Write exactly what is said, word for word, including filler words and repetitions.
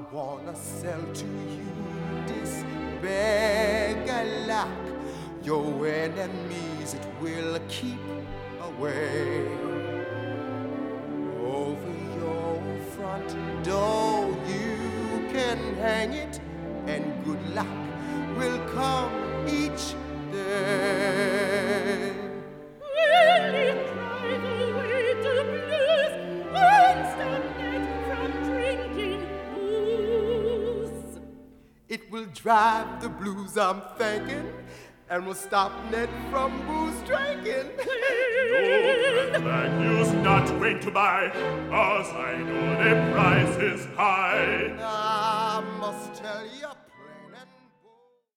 wanna sell to you this beggar-lack. Your enemies it will keep away. Over your front door you can hang it, and good luck will come each day. Will it drive away the blues and stop Ned from drinking booze? It will drive the blues, I'm thinking, and will stop Ned from booze drinking. No, man, use not wait to buy, as I know the price is high. I must tell you,